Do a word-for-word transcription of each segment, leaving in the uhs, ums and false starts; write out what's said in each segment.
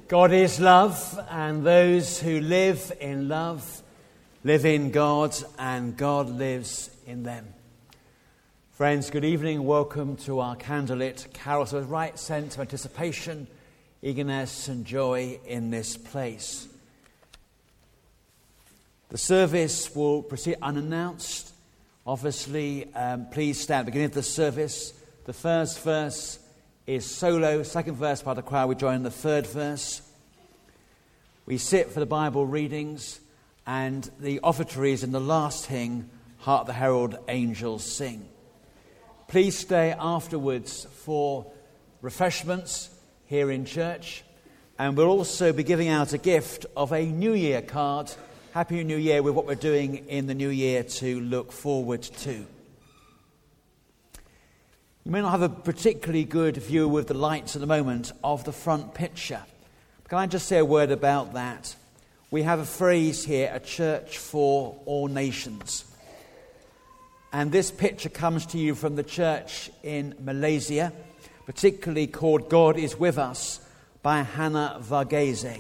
God is love, and those who live in love live in God, and God lives in them. Friends, good evening. Welcome to our candlelit carol. So, a right sense of anticipation, eagerness, and joy in this place. The service will proceed unannounced. Obviously, um, please stand at the beginning of the service. The first verse is solo. Second verse by the choir. We join the third verse. We sit for the Bible readings, and the offertories in the last hymn, Hark the Herald Angels Sing. Please stay afterwards for refreshments here in church, and we'll also be giving out a gift of a New Year card. Happy New Year, with what we're doing in the new year to look forward to. You may not have a particularly good view with the lights at the moment of the front picture. Can I just say a word about that? We have a phrase here, a church for all nations. And this picture comes to you from the church in Malaysia, particularly called God is With Us by Hannah Varghese.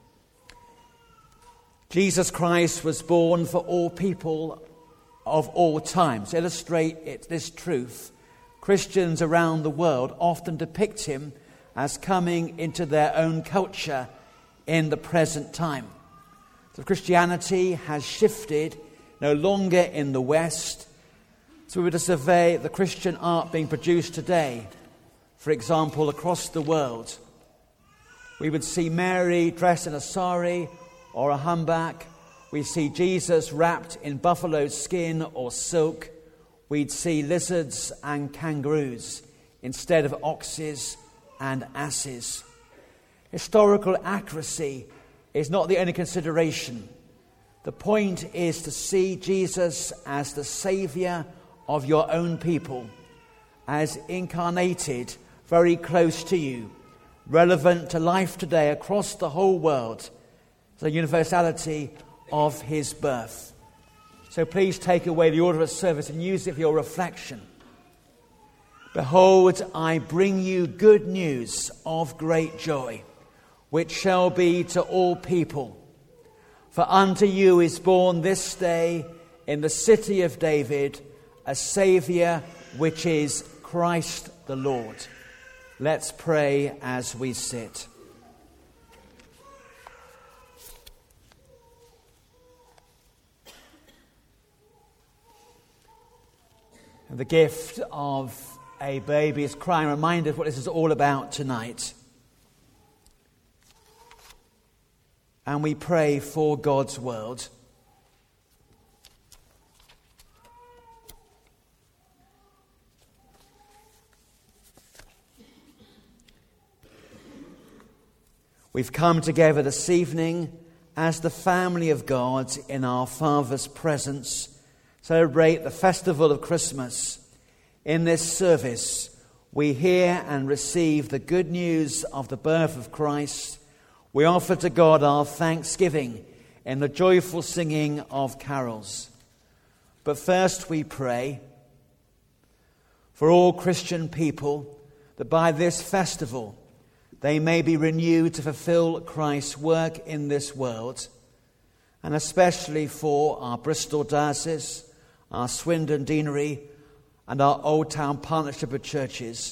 Jesus Christ was born for all people of all times. To illustrate it, this truth, Christians around the world often depict him as coming into their own culture in the present time. So Christianity has shifted, no longer in the West. So we were to survey the Christian art being produced today, for example, across the world. We would see Mary dressed in a sari or a humbuck. We see Jesus wrapped in buffalo skin or silk. We'd see lizards and kangaroos instead of oxes and asses. Historical accuracy is not the only consideration. The point is to see Jesus as the Saviour of your own people, as incarnated very close to you, relevant to life today across the whole world, the universality of his birth. So please take away the order of service and use it for your reflection. Behold, I bring you good news of great joy, which shall be to all people. For unto you is born this day in the city of David a Saviour, which is Christ the Lord. Let's pray as we sit. The gift of a baby is crying. Remind us what this is all about tonight. And we pray for God's world. We've come together this evening as the family of God in our Father's presence, celebrate the festival of Christmas. In this service, we hear and receive the good news of the birth of Christ. We offer to God our thanksgiving in the joyful singing of carols. But first we pray for all Christian people that by this festival they may be renewed to fulfill Christ's work in this world, and especially for our Bristol Diocese, our Swindon Deanery, and our Old Town Partnership of Churches.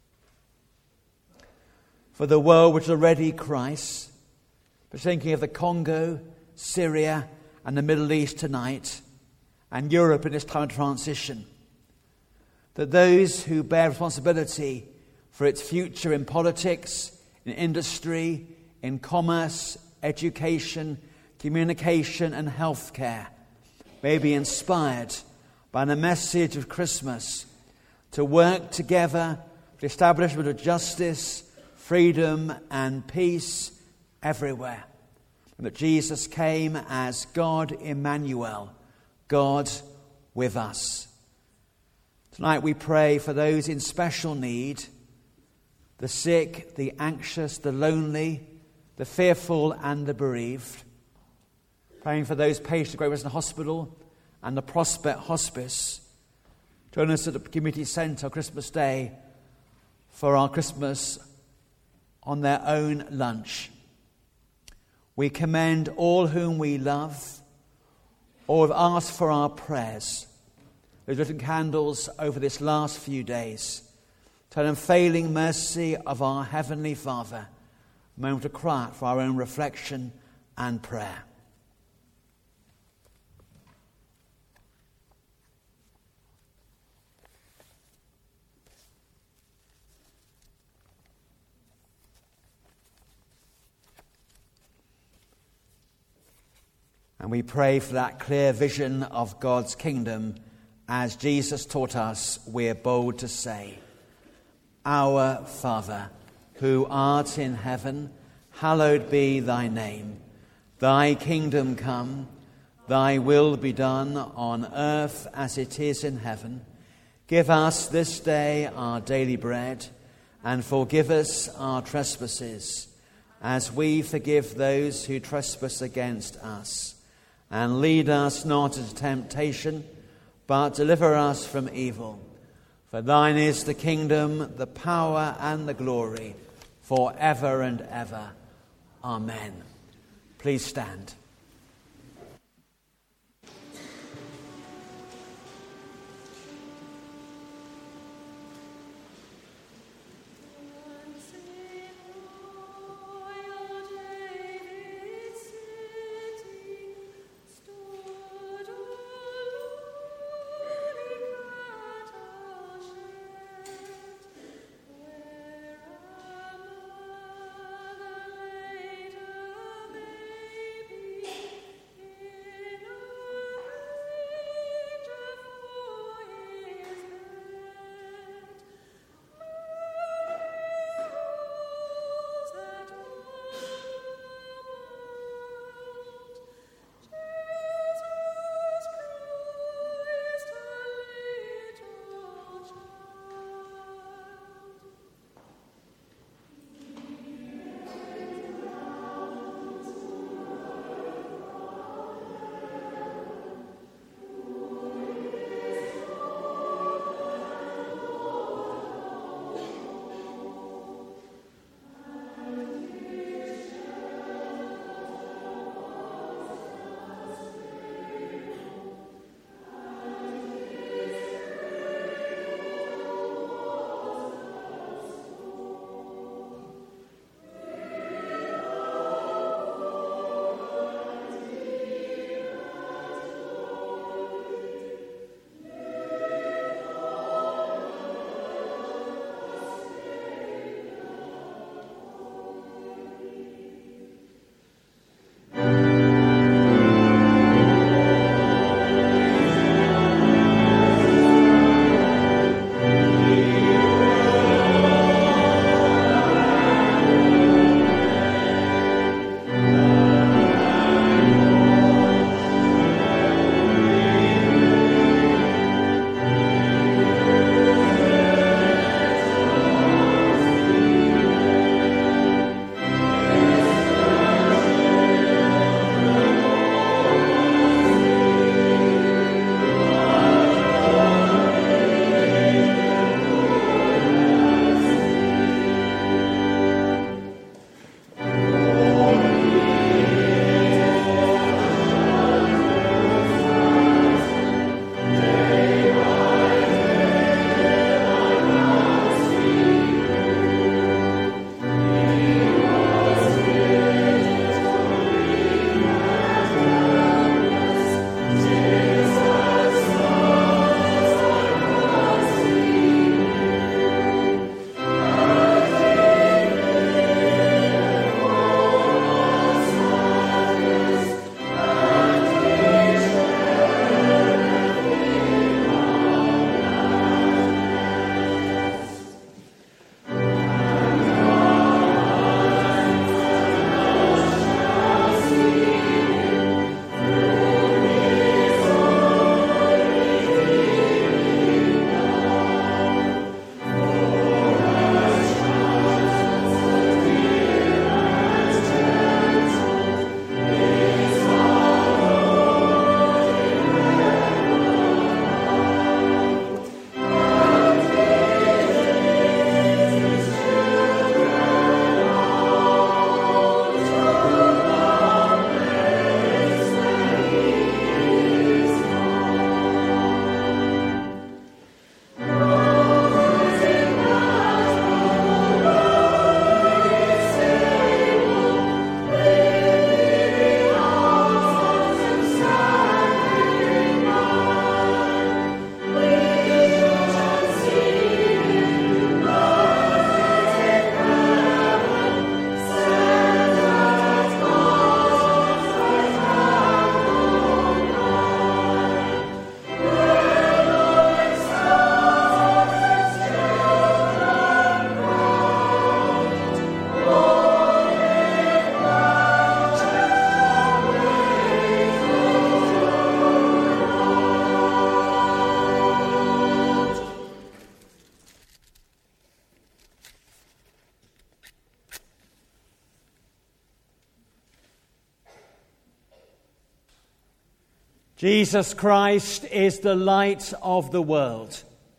For the world which is already Christ, but thinking of the Congo, Syria, and the Middle East tonight, and Europe in this time of transition. That those who bear responsibility for its future in politics, in industry, in commerce, education, communication, and healthcare may be inspired by the message of Christmas to work together for the establishment of justice, freedom, and peace everywhere. And that Jesus came as God Emmanuel, God with us. Tonight we pray for those in special need, the sick, the anxious, the lonely, the fearful, and the bereaved. Praying for those patients at Great Western Hospital and the Prospect Hospice. Join us at the Community Centre Christmas Day for our Christmas on their own lunch. We commend all whom we love or have asked for our prayers. We've lit candles over this last few days to the unfailing mercy of our Heavenly Father. A moment of quiet for our own reflection and prayer. And we pray for that clear vision of God's kingdom. As Jesus taught us, we're bold to say, Our Father, who art in heaven, hallowed be thy name. Thy kingdom come, thy will be done on earth as it is in heaven. Give us this day our daily bread, and forgive us our trespasses, as we forgive those who trespass against us. And lead us not into temptation, but deliver us from evil. For thine is the kingdom, the power, and the glory, forever and ever. Amen. Please stand. Jesus Christ is the light of the world.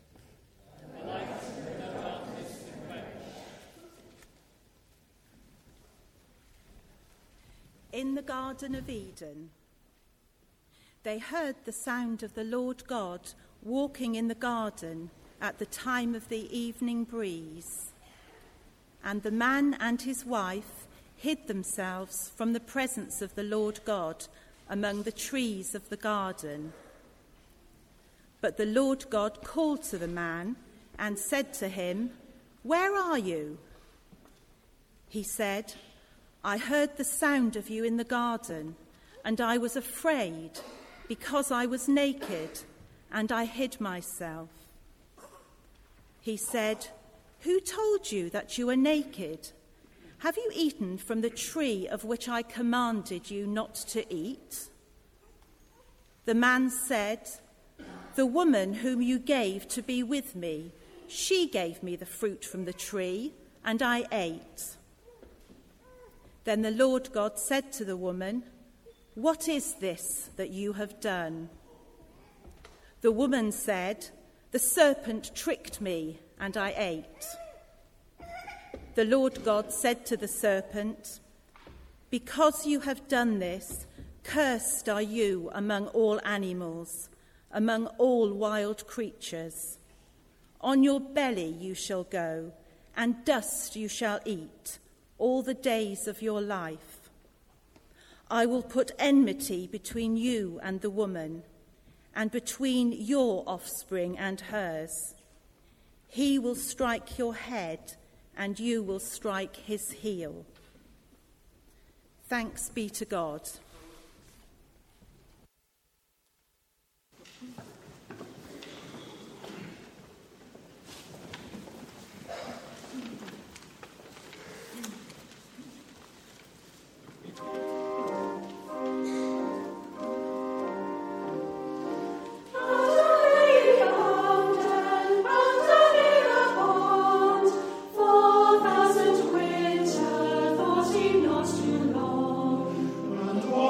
In the Garden of Eden, they heard the sound of the Lord God walking in the garden at the time of the evening breeze. And the man and his wife hid themselves from the presence of the Lord God among the trees of the garden. But the Lord God called to the man and said to him, "Where are you?" He said, "I heard the sound of you in the garden, and I was afraid because I was naked, and I hid myself." He said, "Who told you that you were naked? Have you eaten from the tree of which I commanded you not to eat?" The man said, "The woman whom you gave to be with me, she gave me the fruit from the tree, and I ate." Then the Lord God said to the woman, "What is this that you have done?" The woman said, "The serpent tricked me, and I ate." The Lord God said to the serpent, "Because you have done this, cursed are you among all animals, among all wild creatures. On your belly you shall go, and dust you shall eat all the days of your life. I will put enmity between you and the woman, and between your offspring and hers. He will strike your head, and you will strike his heel." Thanks be to God. And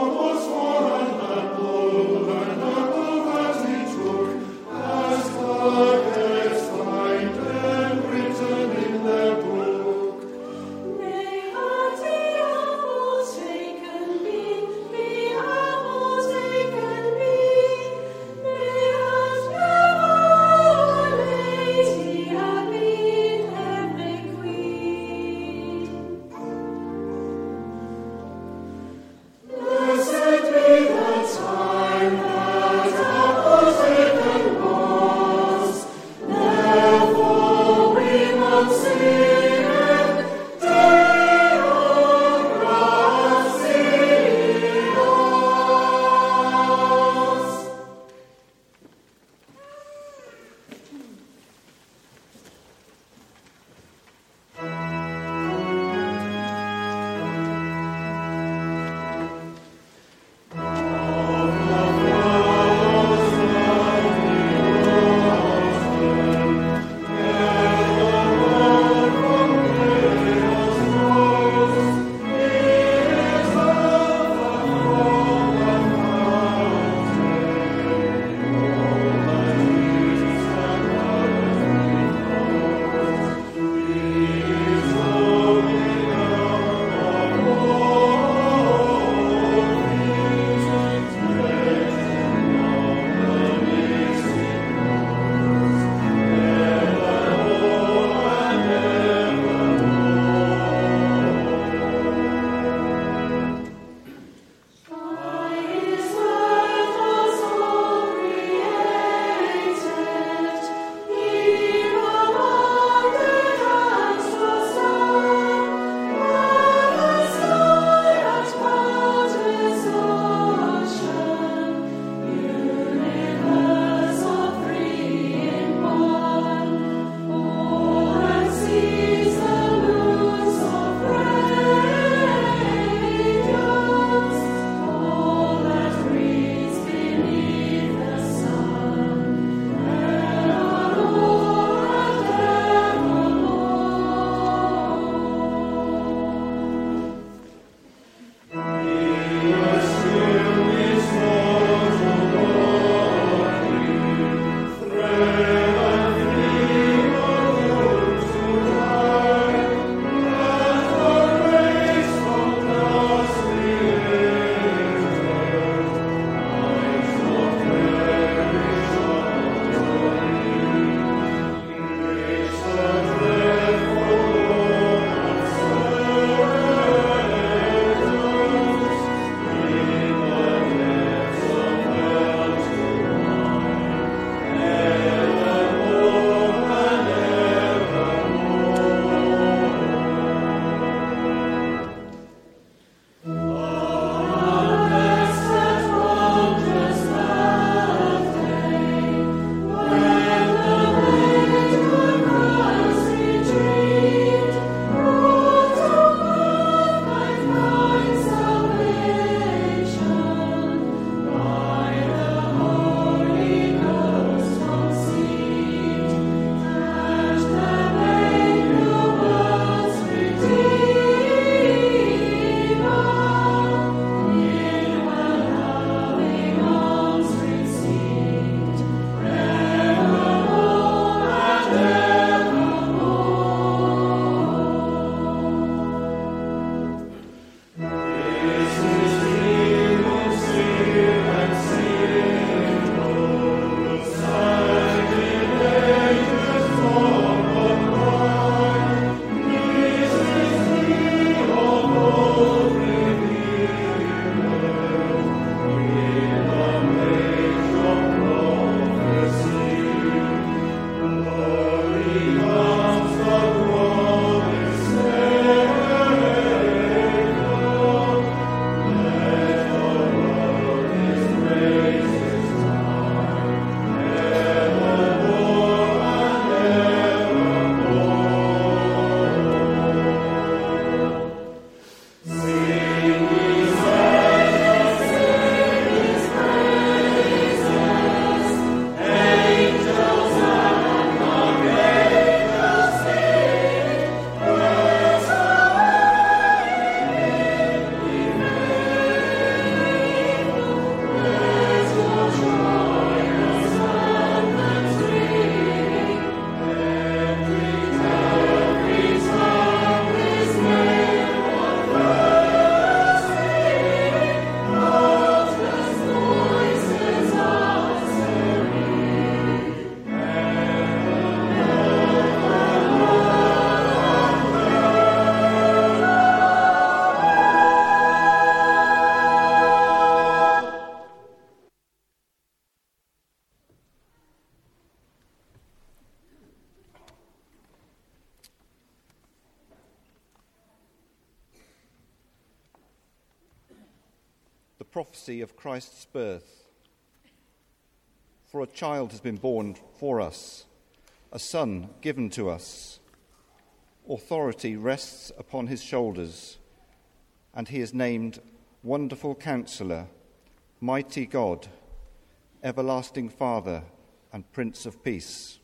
prophecy of Christ's birth. For a child has been born for us, a son given to us. Authority rests upon his shoulders, and he is named Wonderful Counselor, Mighty God, Everlasting Father, and Prince of Peace.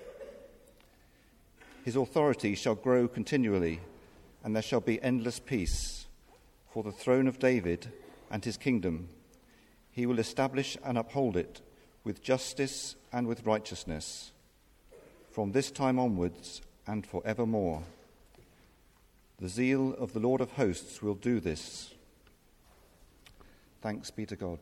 His authority shall grow continually, and there shall be endless peace. For the throne of David and his kingdom, he will establish and uphold it with justice and with righteousness, from this time onwards and forevermore. The zeal of the Lord of hosts will do this. Thanks be to God.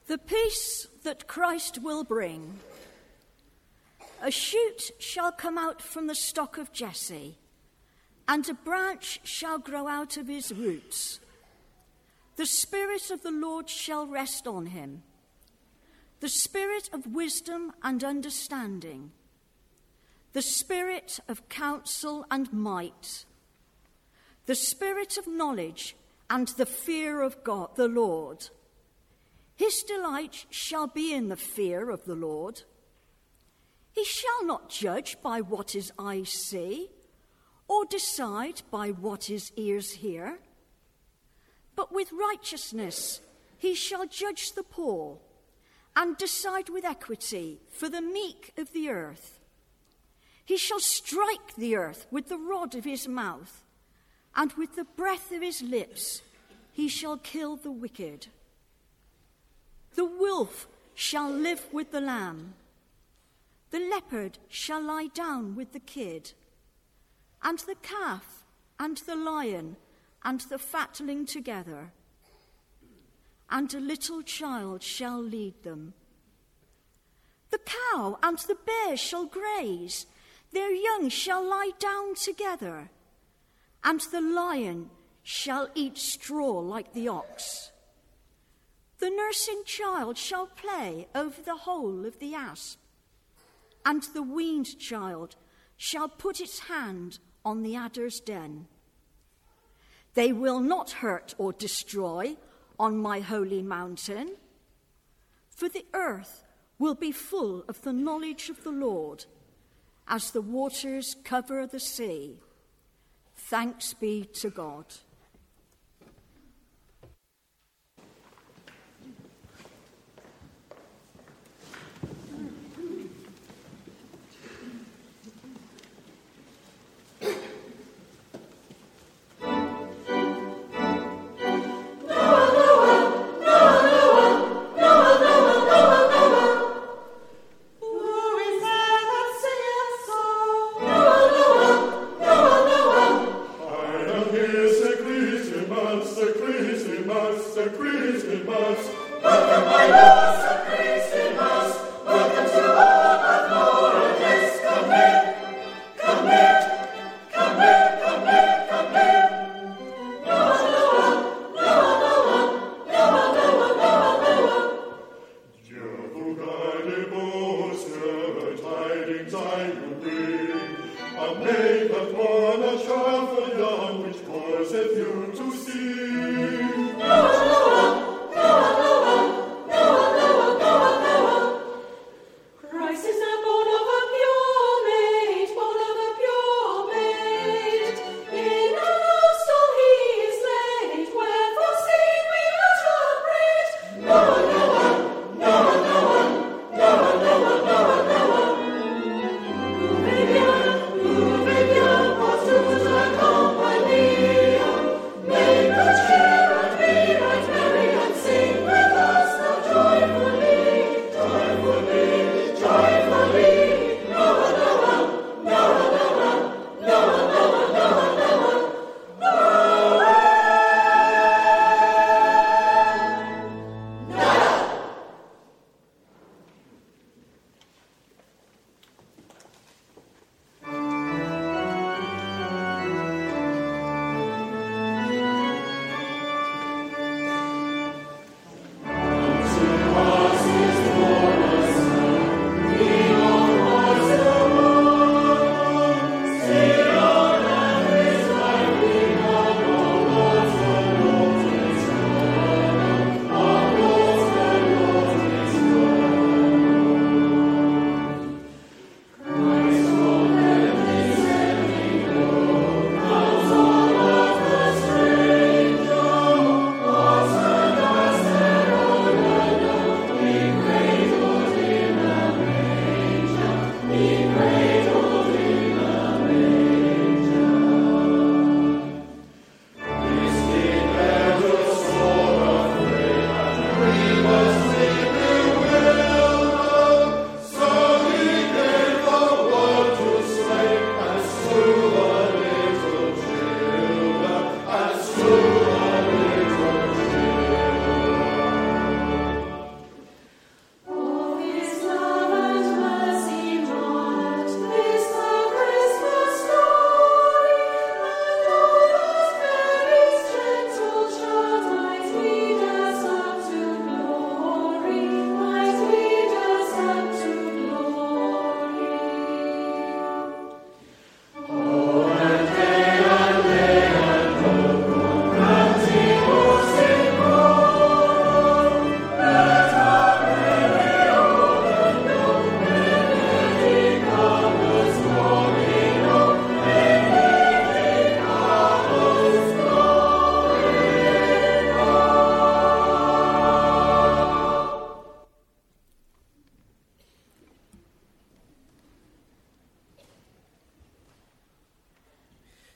The peace that Christ will bring. A shoot shall come out from the stock of Jesse, and a branch shall grow out of his roots. The Spirit of the Lord shall rest on him, the Spirit of wisdom and understanding, the Spirit of counsel and might, the Spirit of knowledge and the fear of God, the Lord. His delight shall be in the fear of the Lord. He shall not judge by what his eyes see, or decide by what his ears hear. But with righteousness he shall judge the poor, and decide with equity for the meek of the earth. He shall strike the earth with the rod of his mouth, and with the breath of his lips he shall kill the wicked. The wolf shall live with the lamb. The leopard shall lie down with the kid, and the calf and the lion and the fatling together, and a little child shall lead them. The cow and the bear shall graze, their young shall lie down together, and the lion shall eat straw like the ox. The nursing child shall play over the hole of the asp, and the weaned child shall put its hand on the adder's den. They will not hurt or destroy on my holy mountain, for the earth will be full of the knowledge of the Lord, as the waters cover the sea. Thanks be to God. Make us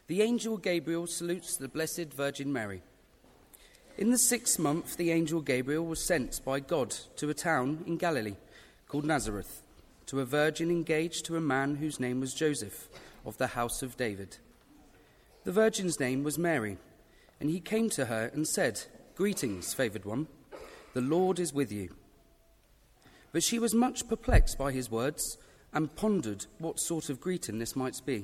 The angel Gabriel salutes the Blessed Virgin Mary. In the sixth month, the angel Gabriel was sent by God to a town in Galilee called Nazareth, to a virgin engaged to a man whose name was Joseph, of the house of David. The virgin's name was Mary, and he came to her and said, "Greetings, favoured one, the Lord is with you." But she was much perplexed by his words and pondered what sort of greeting this might be.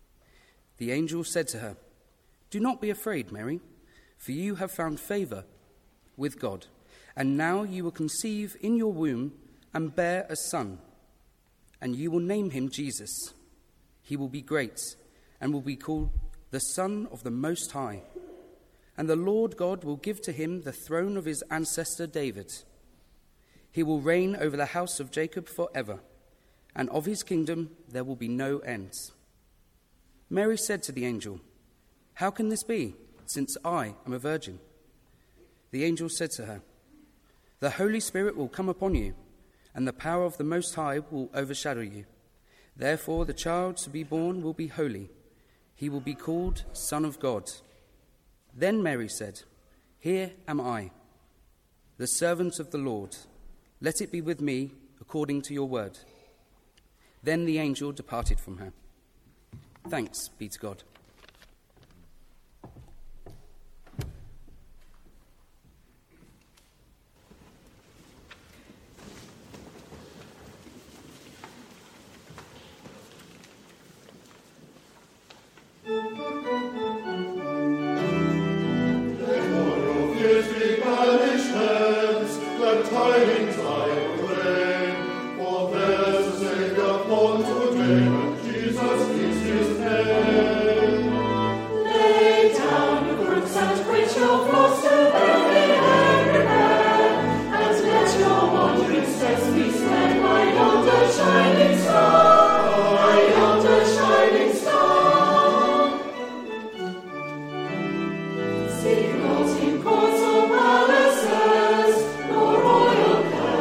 The angel said to her, "Do not be afraid, Mary, for you have found favour with God, and now you will conceive in your womb and bear a son, and you will name him Jesus. He will be great and will be called the Son of the Most High, and the Lord God will give to him the throne of his ancestor David. He will reign over the house of Jacob forever, and of his kingdom there will be no end." Mary said to the angel, "How can this be, since I am a virgin?" The angel said to her, "The Holy Spirit will come upon you, and the power of the Most High will overshadow you. Therefore the child to be born will be holy. He will be called Son of God." Then Mary said, "Here am I, the servant of the Lord. Let it be with me according to your word." Then the angel departed from her. Thanks be to God. Seek not in courts or palaces, nor royal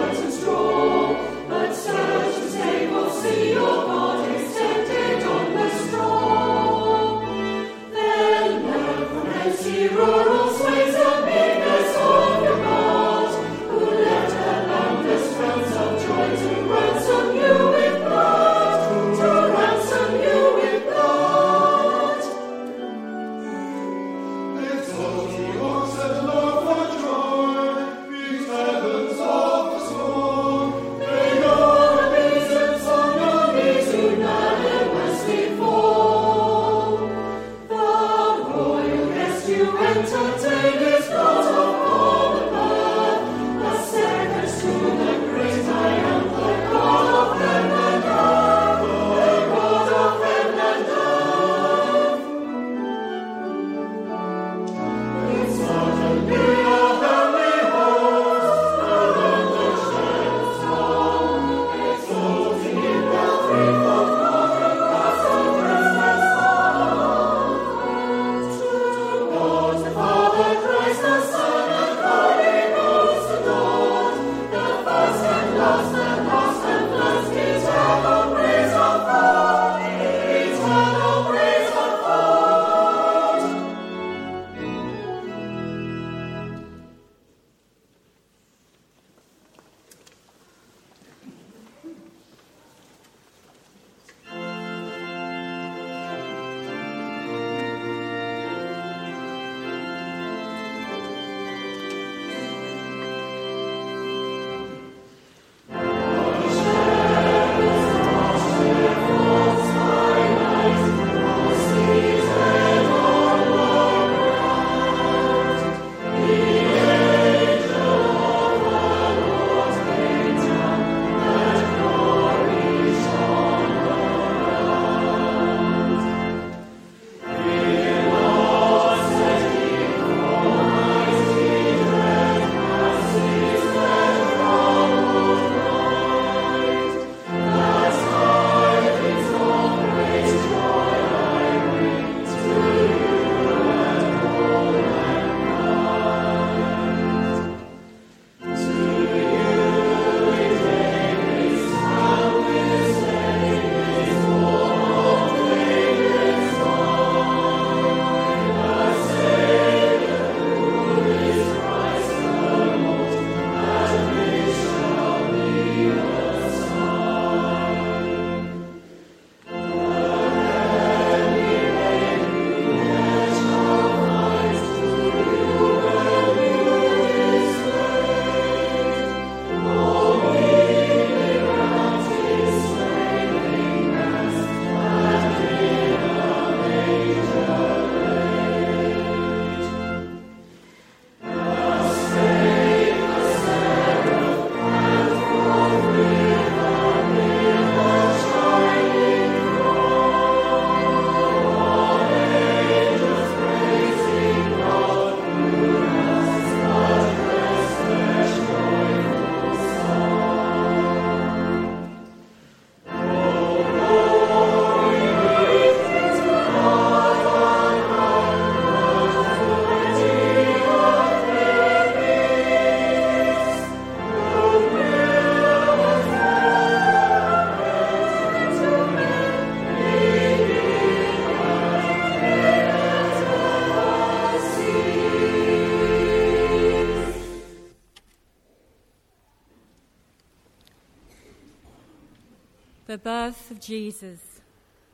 birth of Jesus.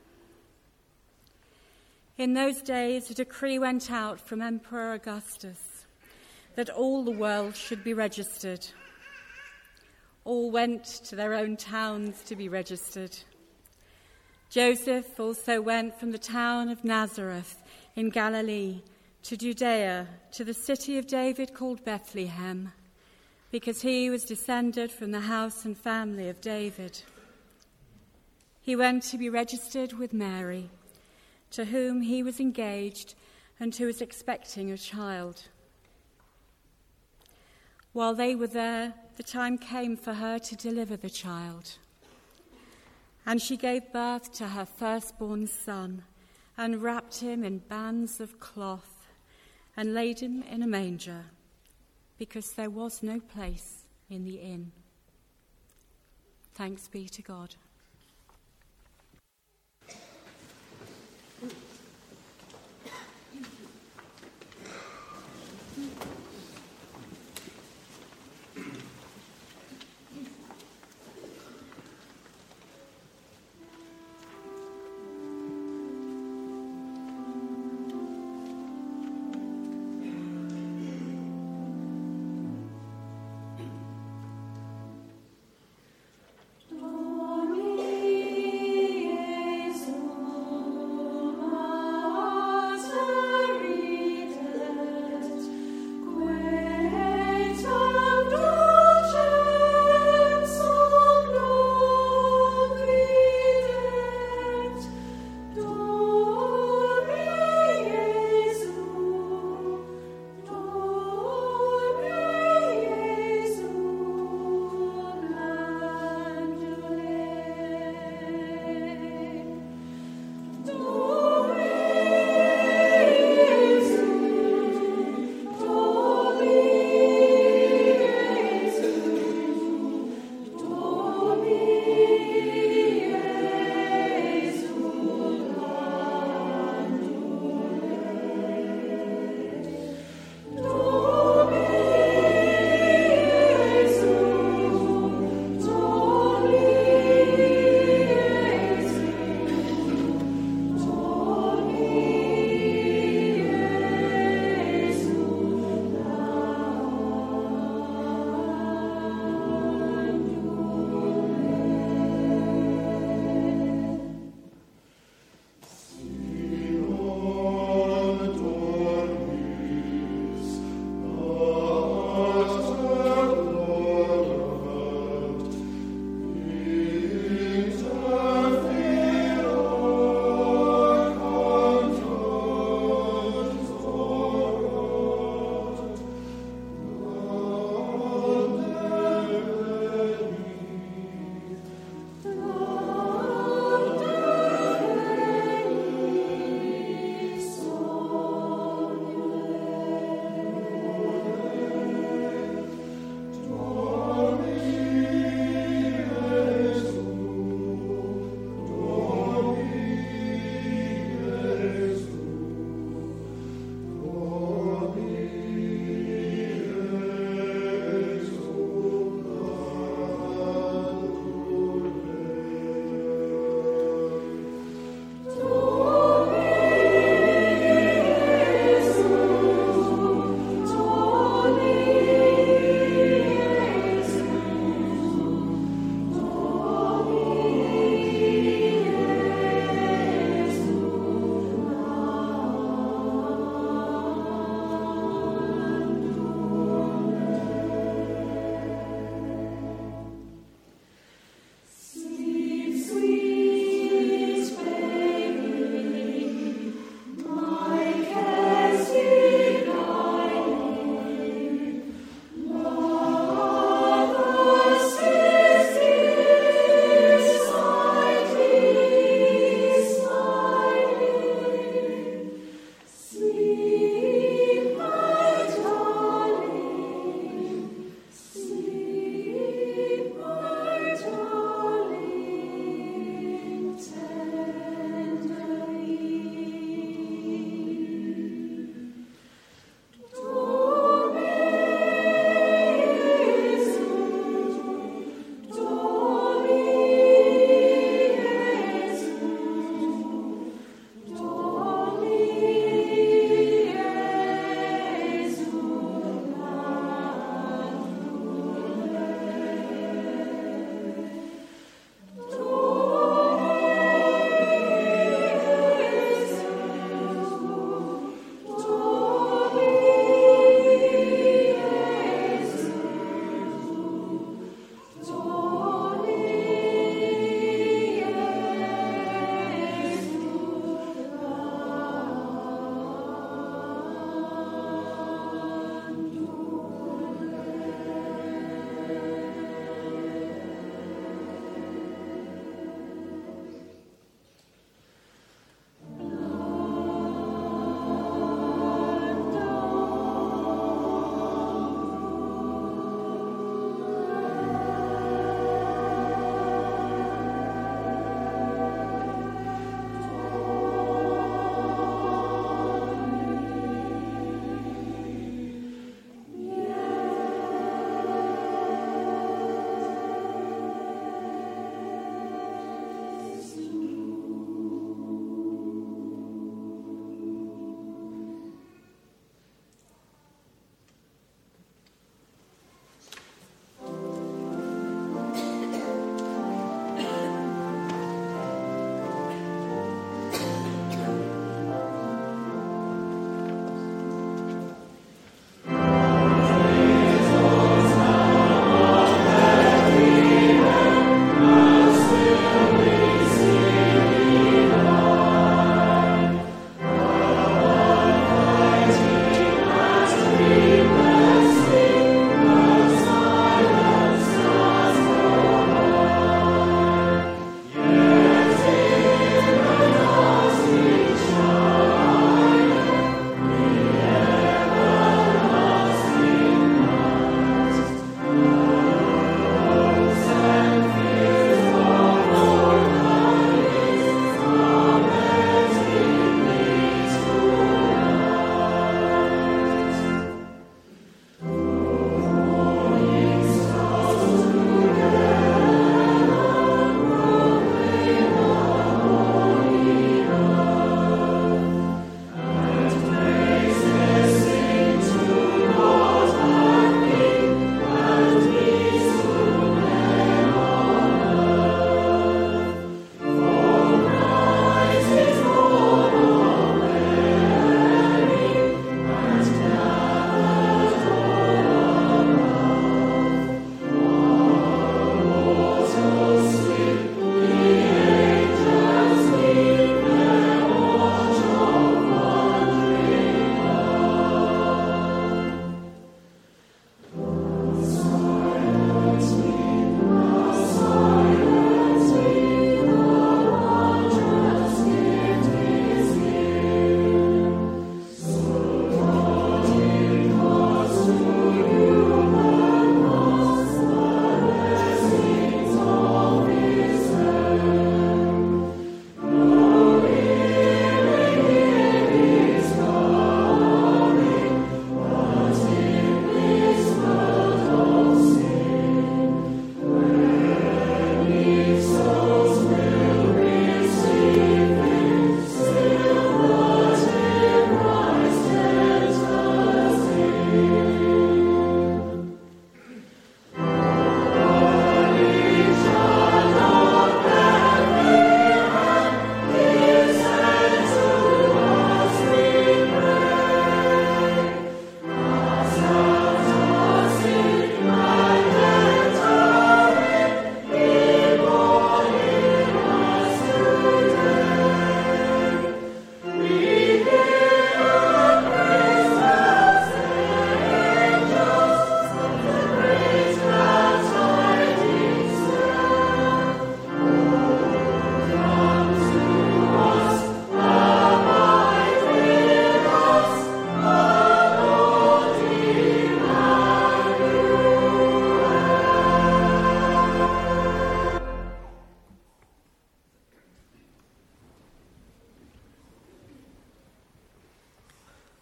In those days, a decree went out from Emperor Augustus that all the world should be registered. All went to their own towns to be registered. Joseph also went from the town of Nazareth in Galilee to Judea, to the city of David called Bethlehem, because he was descended from the house and family of David. He went to be registered with Mary, to whom he was engaged and who was expecting a child. While they were there, the time came for her to deliver the child. And she gave birth to her firstborn son, and wrapped him in bands of cloth, and laid him in a manger, because there was no place in the inn. Thanks be to God. Domine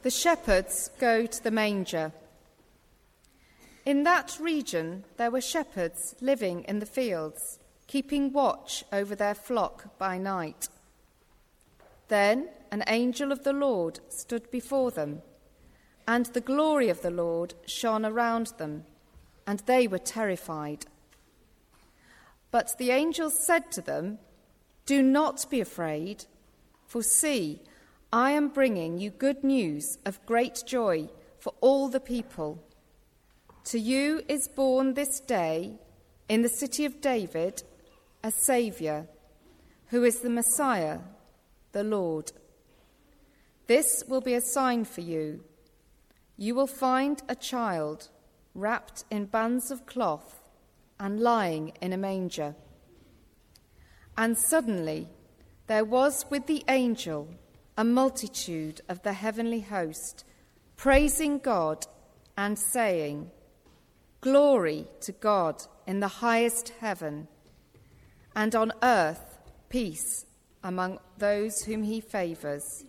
the shepherds go to the manger. In that region there were shepherds living in the fields, keeping watch over their flock by night. Then an angel of the Lord stood before them, and the glory of the Lord shone around them, and they were terrified. But the angel said to them, "Do not be afraid, for see, I am bringing you good news of great joy for all the people. To you is born this day in the city of David a Saviour, who is the Messiah, the Lord. This will be a sign for you. You will find a child wrapped in bands of cloth and lying in a manger." And suddenly there was with the angel a multitude of the heavenly host, praising God and saying, "Glory to God in the highest heaven, and on earth peace among those whom he favours."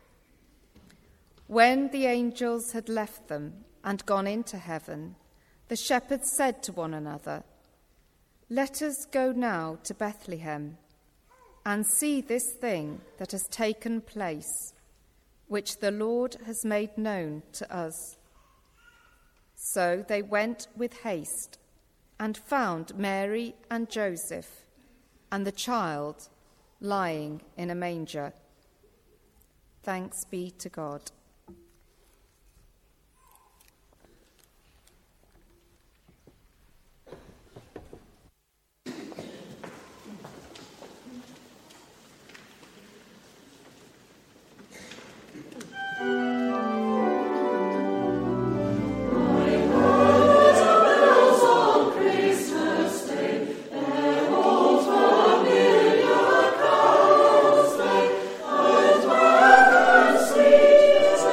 When the angels had left them and gone into heaven, the shepherds said to one another, "Let us go now to Bethlehem and see this thing that has taken place, which the Lord has made known to us." So they went with haste and found Mary and Joseph and the child lying in a manger. Thanks be to God. Sweet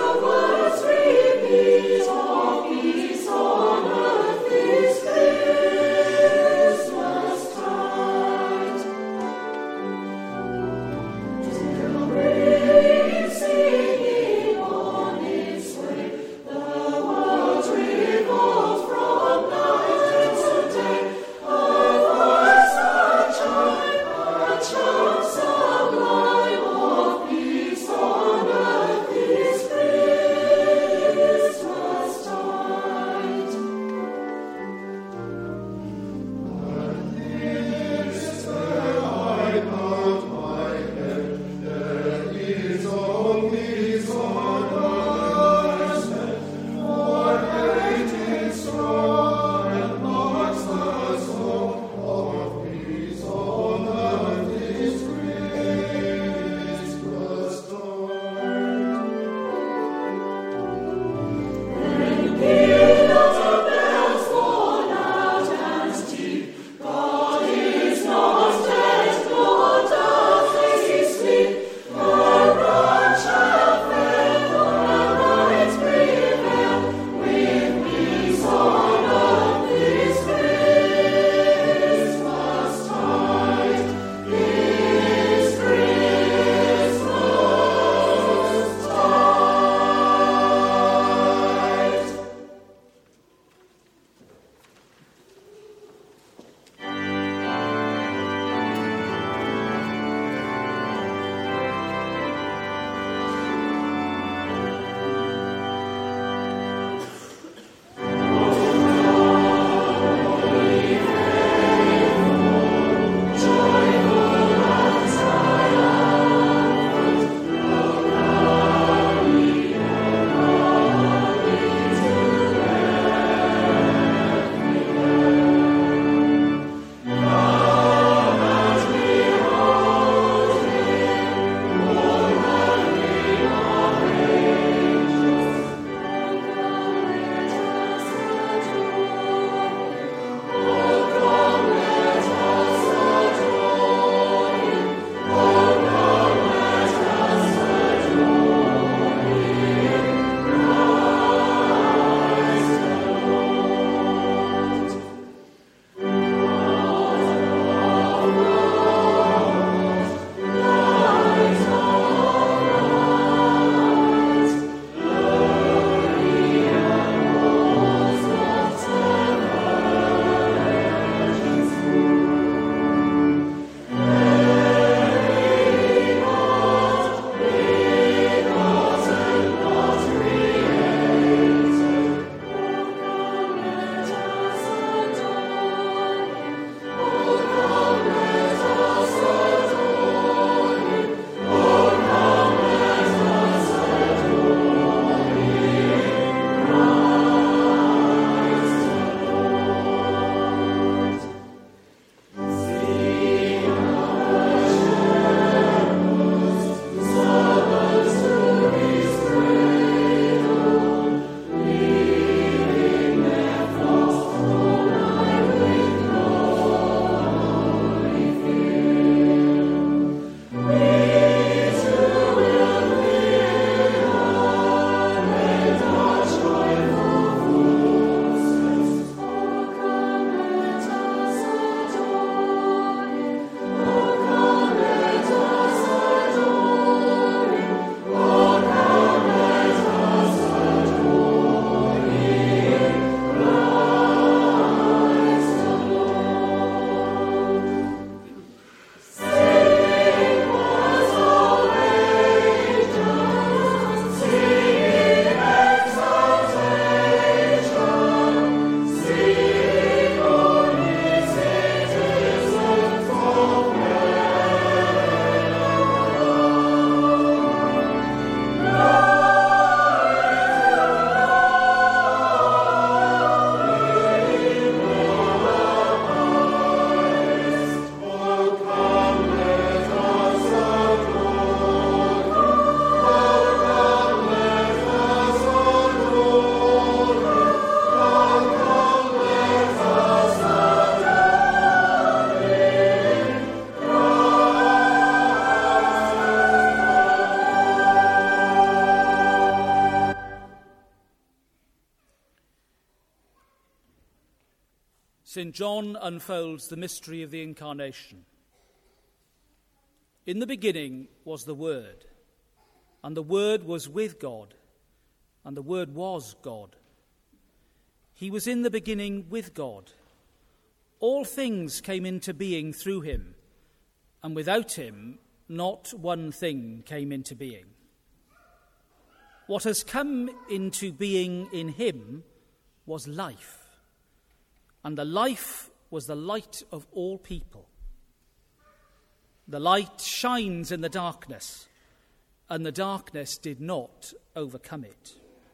Saint John unfolds the mystery of the Incarnation. In the beginning was the Word, and the Word was with God, and the Word was God. He was in the beginning with God. All things came into being through him, and without him not one thing came into being. What has come into being in him was life, and the life was the light of all people. The light shines in the darkness, and the darkness did not overcome it.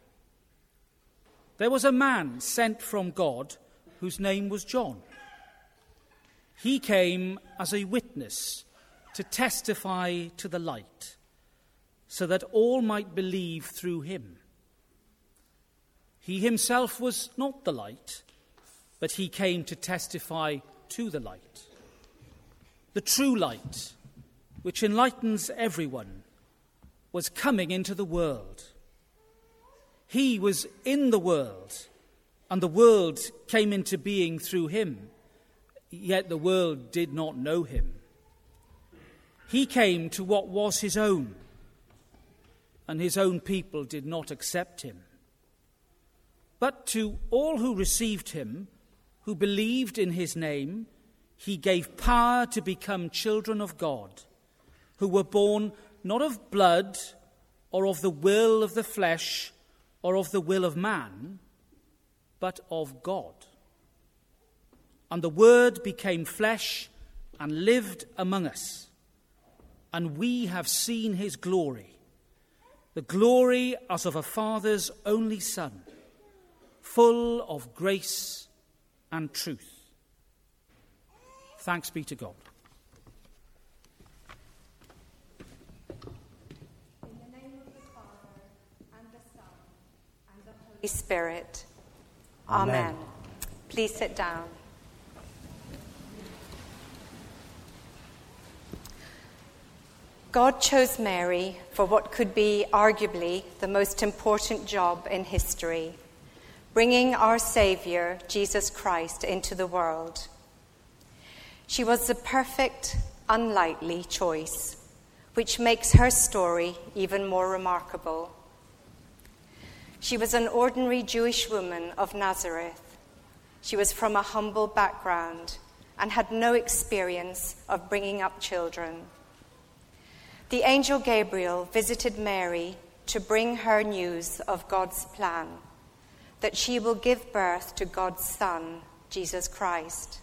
There was a man sent from God whose name was John. He came as a witness to testify to the light, so that all might believe through him. He himself was not the light, but he came to testify to the light. The true light, which enlightens everyone, was coming into the world. He was in the world, and the world came into being through him, yet the world did not know him. He came to what was his own, and his own people did not accept him. But to all who received him, who believed in his name, he gave power to become children of God, who were born not of blood, or of the will of the flesh, or of the will of man, but of God. And the Word became flesh and lived among us, and we have seen his glory, the glory as of a Father's only Son, full of grace and truth. Thanks be to God. In the name of the Father, and the Son, and the Holy Spirit. Amen. Amen. Please sit down. God chose Mary for what could be arguably the most important job in history, bringing our Saviour, Jesus Christ, into the world. She was the perfect, unlikely choice, which makes her story even more remarkable. She was an ordinary Jewish woman of Nazareth. She was from a humble background and had no experience of bringing up children. The angel Gabriel visited Mary to bring her news of God's plan, that she will give birth to God's Son, Jesus Christ.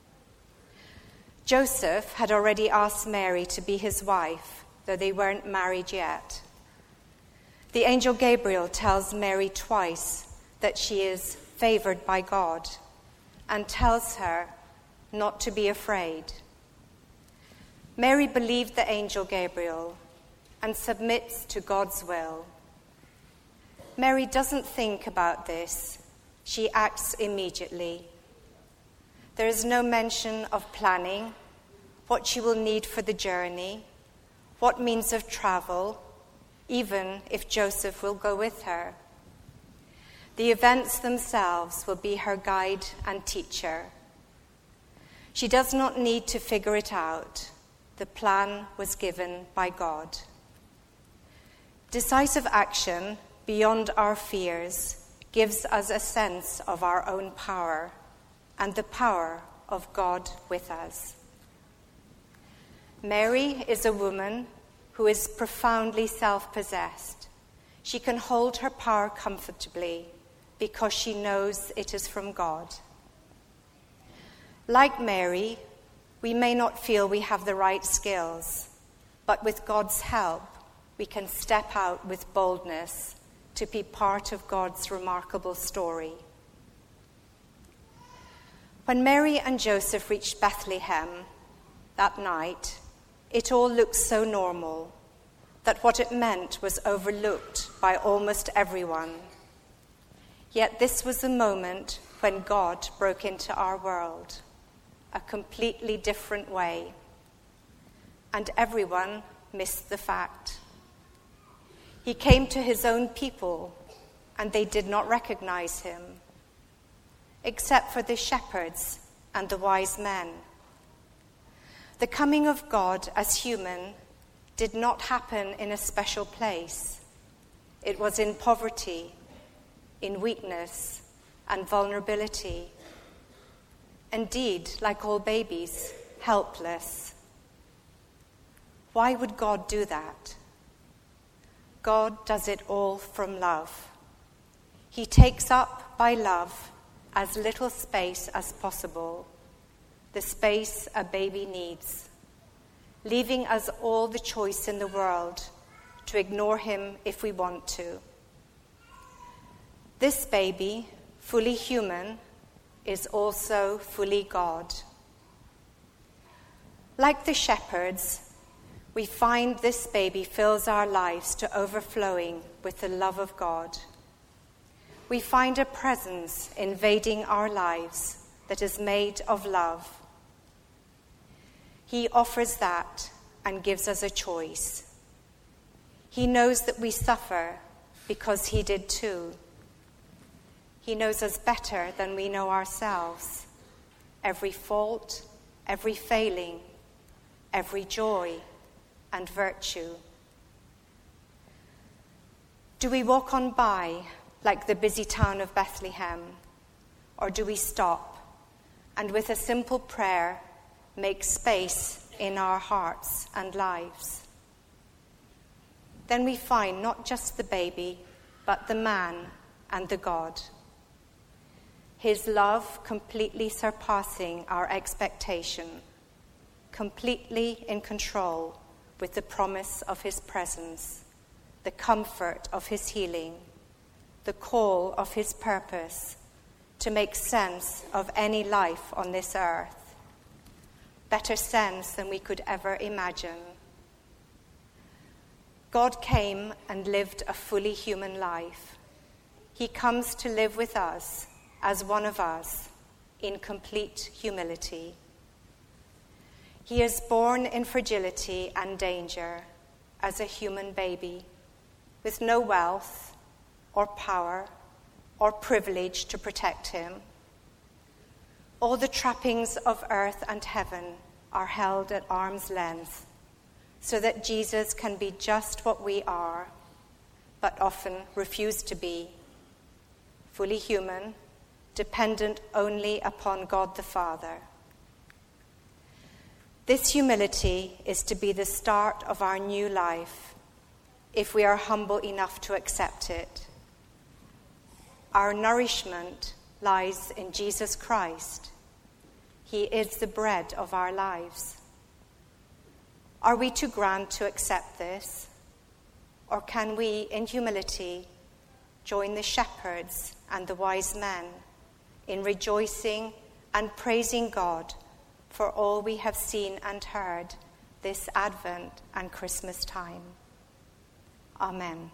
Joseph had already asked Mary to be his wife, though they weren't married yet. The angel Gabriel tells Mary twice that she is favored by God and tells her not to be afraid. Mary believed the angel Gabriel and submits to God's will. Mary doesn't think about this. She acts immediately. There is no mention of planning, what she will need for the journey, what means of travel, even if Joseph will go with her. The events themselves will be her guide and teacher. She does not need to figure it out. The plan was given by God. Decisive action beyond our fears gives us a sense of our own power and the power of God with us. Mary is a woman who is profoundly self-possessed. She can hold her power comfortably because she knows it is from God. Like Mary, we may not feel we have the right skills, but with God's help, we can step out with boldness to be part of God's remarkable story. When Mary and Joseph reached Bethlehem that night, it all looked so normal that what it meant was overlooked by almost everyone. Yet this was the moment when God broke into our world, a completely different way, and everyone missed the fact. He came to his own people, and they did not recognize him, except for the shepherds and the wise men. The coming of God as human did not happen in a special place. It was in poverty, in weakness, and vulnerability. Indeed, like all babies, helpless. Why would God do that? God does it all from love. He takes up by love as little space as possible, the space a baby needs, leaving us all the choice in the world to ignore him if we want to. This baby, fully human, is also fully God. Like the shepherds, we find this baby fills our lives to overflowing with the love of God. We find a presence invading our lives that is made of love. He offers that and gives us a choice. He knows that we suffer because he did too. He knows us better than we know ourselves. Every fault, every failing, every joy and virtue. Do we walk on by like the busy town of Bethlehem, or do we stop and with a simple prayer make space in our hearts and lives? Then we find not just the baby, but the man and the God. His love completely surpassing our expectation, completely in control with the promise of his presence, the comfort of his healing, the call of his purpose to make sense of any life on this earth, better sense than we could ever imagine. God came and lived a fully human life. He comes to live with us as one of us in complete humility. He is born in fragility and danger as a human baby, with no wealth or power or privilege to protect him. All the trappings of earth and heaven are held at arm's length so that Jesus can be just what we are, but often refuse to be, fully human, dependent only upon God the Father. This humility is to be the start of our new life, if we are humble enough to accept it. Our nourishment lies in Jesus Christ. He is the bread of our lives. Are we too grand to accept this? Or can we, in humility, join the shepherds and the wise men in rejoicing and praising God for all we have seen and heard this Advent and Christmas time? Amen.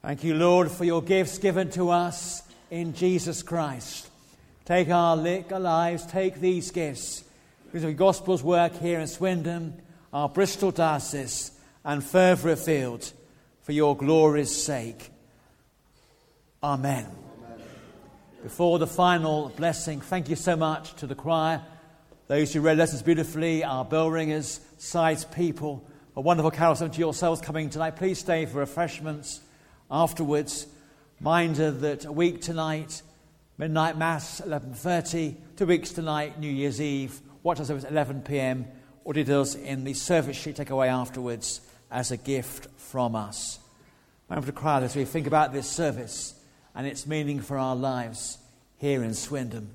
Thank you, Lord, for your gifts given to us in Jesus Christ. Take our lives, take these gifts, because of the gospel's work here in Swindon, our Bristol diocese, and further afield, for your glory's sake. Amen. Amen. Before the final blessing, thank you so much to the choir, those who read lessons beautifully, our bell ringers, sides people, a wonderful carol to yourselves coming tonight. Please stay for refreshments afterwards. Reminder that a week tonight, midnight mass, eleven thirty. Two weeks tonight, New Year's Eve. Watch us at eleven p.m. All details in the service sheet take away afterwards as a gift from us. Remember to cry as we think about this service and its meaning for our lives here in Swindon.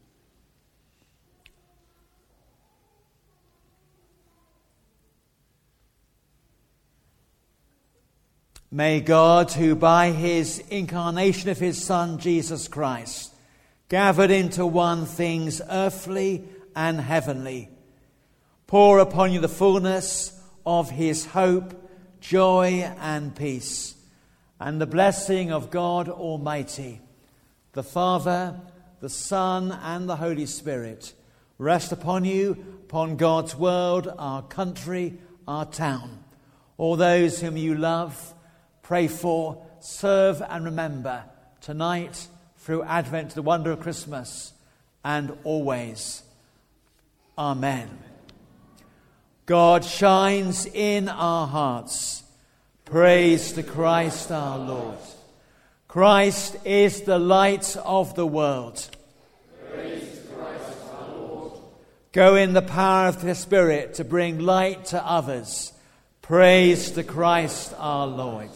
May God, who by his incarnation of his Son, Jesus Christ, gathered into one things earthly and heavenly, pour upon you the fullness of his hope, joy and peace, and the blessing of God Almighty, the Father, the Son, and the Holy Spirit, rest upon you, upon God's world, our country, our town, all those whom you love, pray for, serve and remember tonight through Advent to the wonder of Christmas and always. Amen. God shines in our hearts. Praise to Christ our Lord. Christ is the light of the world. Praise to Christ our Lord. Go in the power of the Spirit to bring light to others. Praise to Christ our Lord.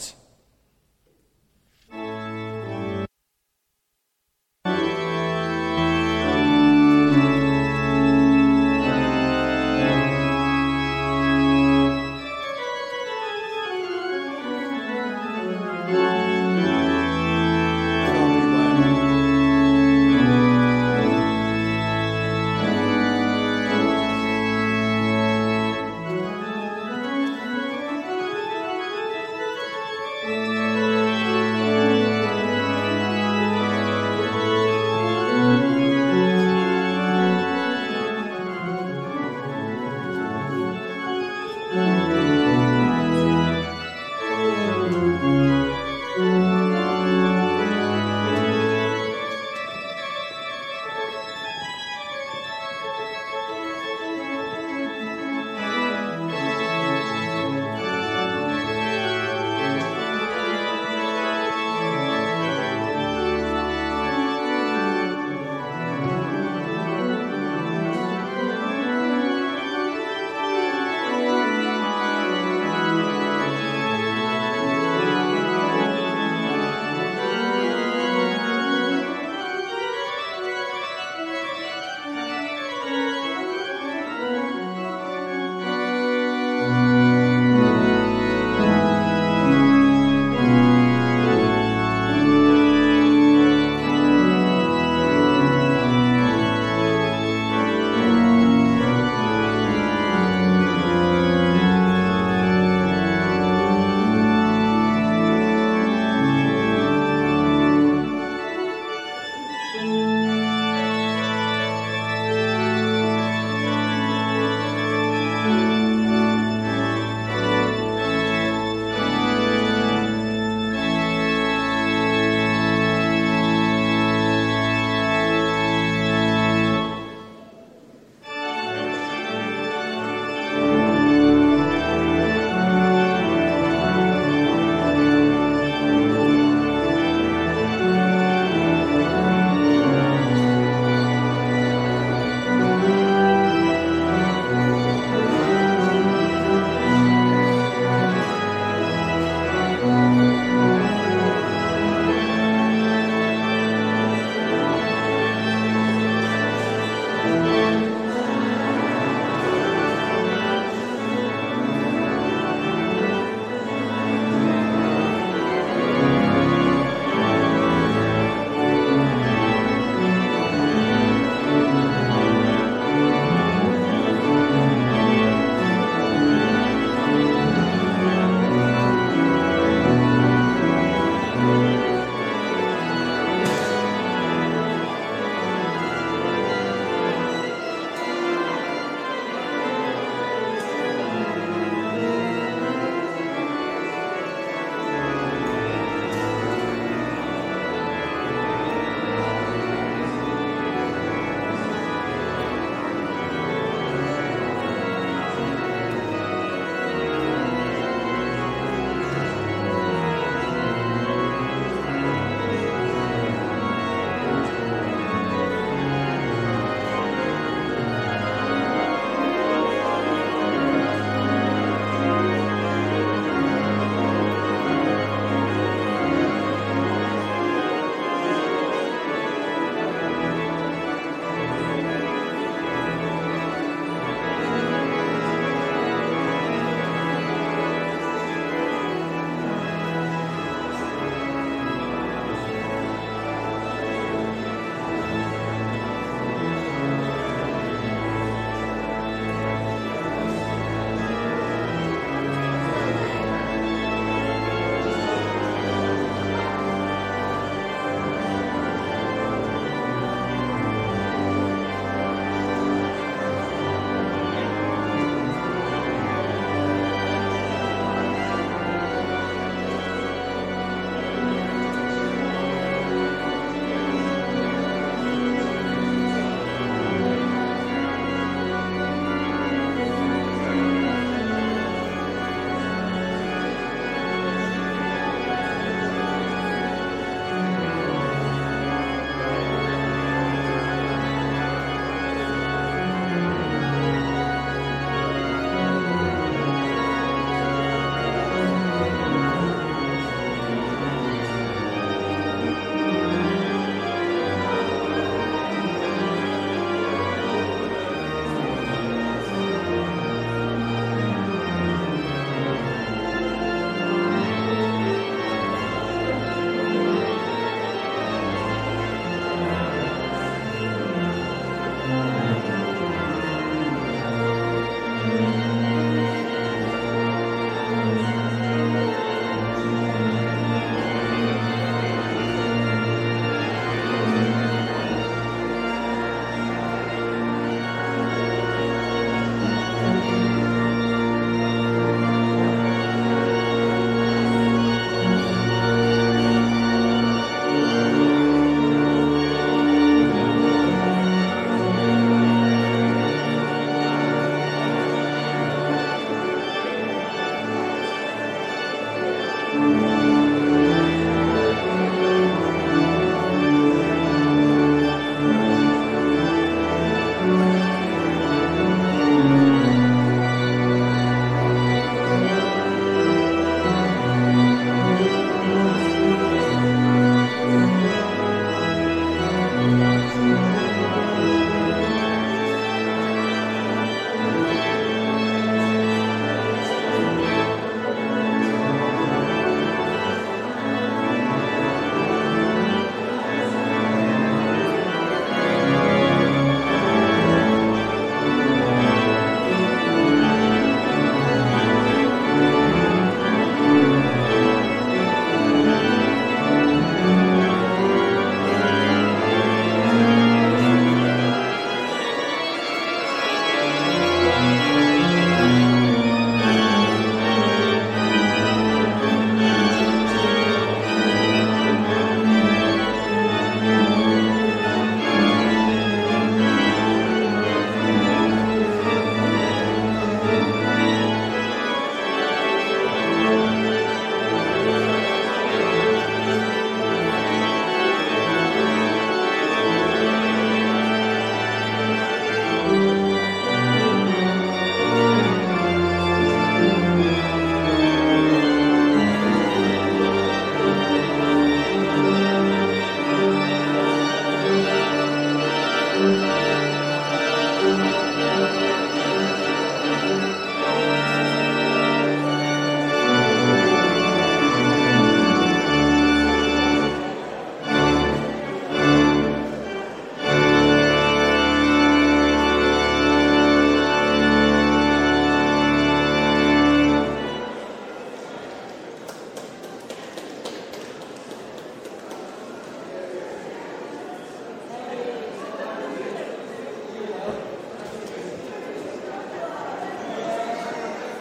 Amen.